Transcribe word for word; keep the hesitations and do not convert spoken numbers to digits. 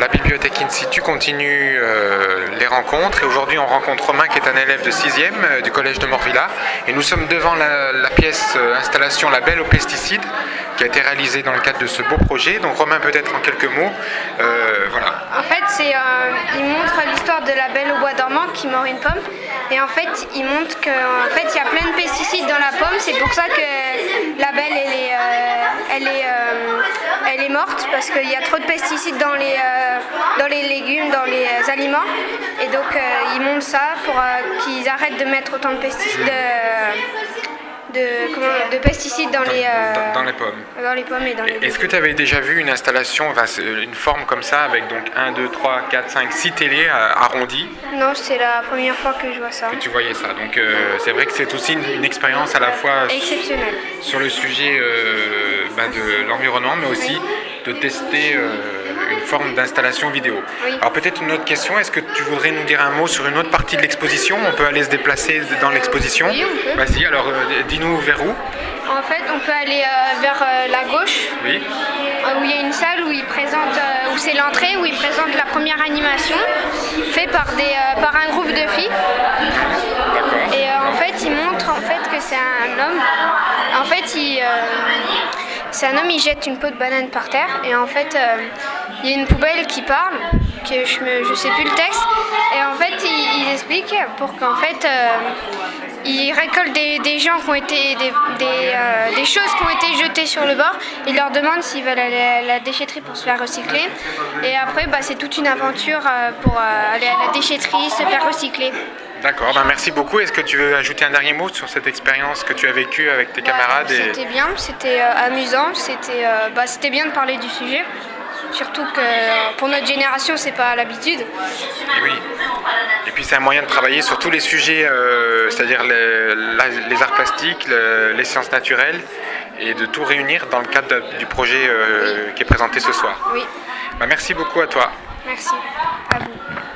la bibliothèque in situ continue euh, les rencontres et aujourd'hui on rencontre Romain qui est un élève de sixième euh, du collège de Morvilla et nous sommes devant la, la pièce euh, installation Label aux pesticides qui a été réalisée dans le cadre de ce beau projet. Donc Romain, peut-être en quelques mots, euh, voilà. En fait, c'est, euh, il montre l'histoire de la belle au bois dormant qui mord une pomme et en fait il montre qu'en fait il y a plein de pesticides dans la pomme, c'est pour ça que la belle elle est, euh, elle est, euh, elle est morte parce qu'il y a trop de pesticides dans les, euh, dans les légumes, dans les euh, aliments et donc euh, il montre ça pour euh, qu'ils arrêtent de mettre autant de pesticides. De, De, comment, de pesticides dans, dans, les, euh, dans, dans les pommes. Dans les pommes et dans les Est-ce que tu avais déjà vu une installation, enfin, une forme comme ça avec donc un, deux, trois, quatre, cinq, six télés arrondies? Non, c'est la première fois que je vois ça. Que tu voyais ça. Donc euh, c'est vrai que c'est aussi une, une expérience à la fois exceptionnelle sur le sujet euh, bah, de l'environnement, mais aussi oui. de tester euh, une forme d'installation vidéo. Oui. Alors peut-être une autre question, est-ce que tu voudrais nous dire un mot sur une autre partie de l'exposition? On peut aller se déplacer dans l'exposition. Oui, on peut. Vas-y, alors euh, dis-nous vers où? En fait, on peut aller euh, vers euh, la gauche, oui. euh, où il y a une salle où il présente, euh, où c'est l'entrée, où il présente la première animation, faite par, des, euh, par un groupe de filles. D'accord. Et euh, en fait, il montre en fait que c'est un homme. En fait, il, euh, c'est un homme, il jette une peau de banane par terre, et en fait, euh, il y a une poubelle qui parle, que je me, je sais plus le texte, et en fait, il, il explique pour qu'en fait, euh, il récolte des, des gens qui ont été des, des, euh, des choses qui ont été jetées sur le bord. Il leur demande s'ils veulent aller à la déchetterie pour se faire recycler. Et après, bah, c'est toute une aventure euh, pour euh, aller à la déchetterie, se faire recycler. D'accord, ben merci beaucoup. Est-ce que tu veux ajouter un dernier mot sur cette expérience que tu as vécue avec tes bah, camarades? et... C'était bien, c'était euh, amusant, c'était, euh, bah, c'était bien de parler du sujet. Surtout que pour notre génération, c'est pas l'habitude. Et oui. Et puis c'est un moyen de travailler sur tous les sujets, euh, c'est-à-dire les, les arts plastiques, le, les sciences naturelles, et de tout réunir dans le cadre de, du projet euh, oui. qui est présenté ce soir. Oui. Ben, merci beaucoup à toi. Merci. À vous.